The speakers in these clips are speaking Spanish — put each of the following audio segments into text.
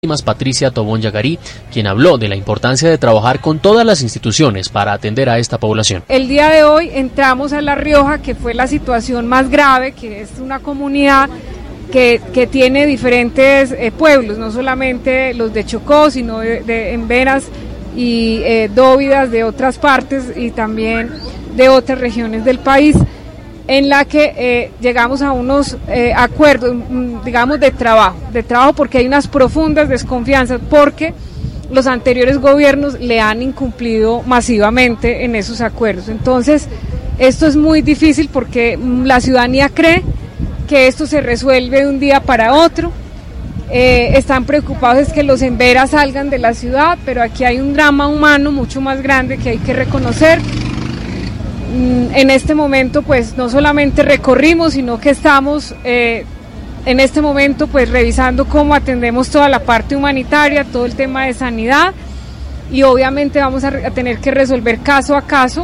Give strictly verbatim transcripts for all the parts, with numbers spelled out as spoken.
Patricia Tobón Yagarí, quien habló de la importancia de trabajar con todas las instituciones para atender a esta población. El día de hoy entramos a La Rioja, que fue la situación más grave, que es una comunidad que, que tiene diferentes eh, pueblos, no solamente los de Chocó, sino de, de Emberas y eh, Dóvidas de otras partes y también de otras regiones del país, en la que eh, llegamos a unos eh, acuerdos, digamos, de trabajo, de trabajo porque hay unas profundas desconfianzas, porque los anteriores gobiernos le han incumplido masivamente en esos acuerdos. Entonces, esto es muy difícil porque la ciudadanía cree que esto se resuelve de un día para otro, eh, están preocupados es que los emberas salgan de la ciudad, pero aquí hay un drama humano mucho más grande que hay que reconocer. En este momento pues no solamente recorrimos, sino que estamos eh, en este momento pues revisando cómo atendemos toda la parte humanitaria, todo el tema de sanidad, y obviamente vamos a, a tener que resolver caso a caso.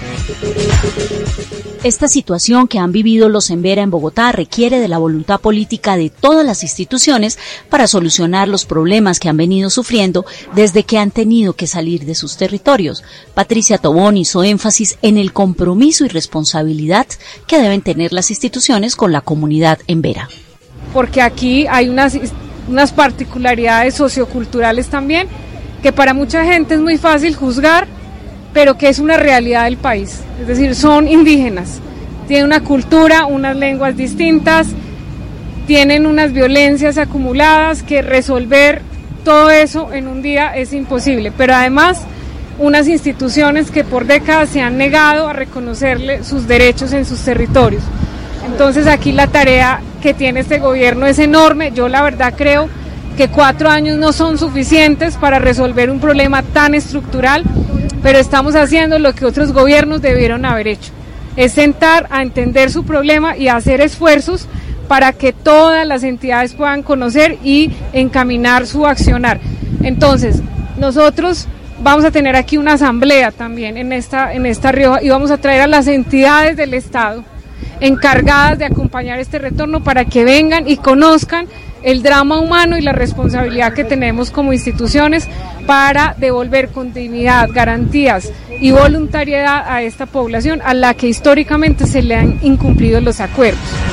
Esta situación que han vivido los Embera en Bogotá requiere de la voluntad política de todas las instituciones para solucionar los problemas que han venido sufriendo desde que han tenido que salir de sus territorios. Patricia Tobón hizo énfasis en el compromiso y responsabilidad que deben tener las instituciones con la comunidad Embera. Porque aquí hay unas, unas particularidades socioculturales también, que para mucha gente es muy fácil juzgar, pero que es una realidad del país, es decir, son indígenas, tienen una cultura, unas lenguas distintas, tienen unas violencias acumuladas, que resolver todo eso en un día es imposible, pero además unas instituciones que por décadas se han negado a reconocerle sus derechos en sus territorios. Entonces aquí la tarea que tiene este gobierno es enorme. Yo la verdad creo que cuatro años no son suficientes para resolver un problema tan estructural, pero estamos haciendo lo que otros gobiernos debieron haber hecho, es sentar a entender su problema y hacer esfuerzos para que todas las entidades puedan conocer y encaminar su accionar. Entonces, nosotros vamos a tener aquí una asamblea también en esta, en esta Rioja, y vamos a traer a las entidades del Estado encargadas de acompañar este retorno para que vengan y conozcan el drama humano y la responsabilidad que tenemos como instituciones para devolver con dignidad, garantías y voluntariedad a esta población a la que históricamente se le han incumplido los acuerdos.